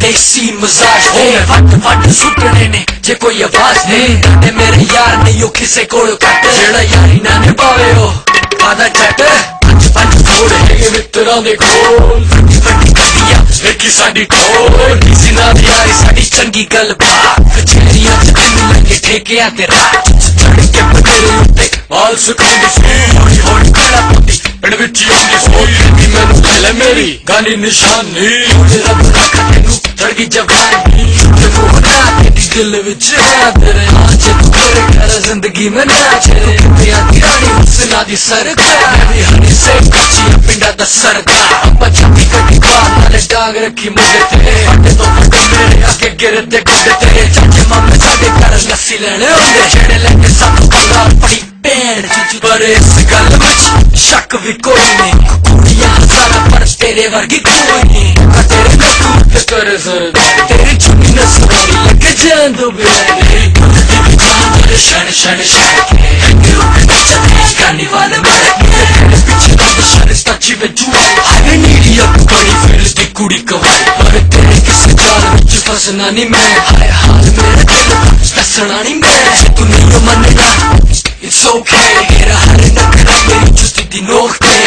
देसी मजाज ने what what सुटने ने जे कोई आवाज नहीं ते मेरे यार नहीं किसे कोल कट जेड़ा यारी ना निभावे ओ आधा चट पंच पंच फोड़ है मित्रों दे खोल फटी फटी कटिया लेकी साडी टोल किसी ना यारी साडी चंगी गल बात कचहरियां च दिन लगे ठेकियां ते रात चढ़ के बतेरे उत्ते बाल सुखांदी सी हौली हौली कड़ा पुंदी पिंड विच आंदी सोच दी मैनू पहले मेरी गानी निशानी रब रखा तेनू चढ़गी जवानी तेनू हटा तेरी दिल विच तेरे नाच तेरे घर जिंदगी में नाच तेरिया दी रानी हुस्ना दी सरकार मेरी हनी से कच्ची पिंडा दा सरदार अम्मा छाती कटी बाल नाले डांग रखी मुझे ते फटे तो फटे मेरे आगे गिरते गुड्डे तेरे चाचे मामे साडे घर लस्सी लेने होंदे जेड़े लेके सानू पल्ला पड़ी पैर पर इस गल विच शक भी कोई नहीं कुड़ियां हजारा पर तेरे वर्गी कोई नहीं तेरे नकू ते करे सरदार तेरी चुन्नी नसवारी लगे जान दो बेरी तेरे शण शण शण के गानी वाले मारे तेरे पीछे तो शण सच्ची में जुआ आगे नीली अब बड़ी फिर दी कुड़ी कवाई पर तेरे किसी जाल विच फसना नहीं मैं हाय हाल मेरे दिल दसना नहीं मैं तू नहीं मनेगा It's okay, मेरा हर नखरा मेरी चुस्ती दी नोक ते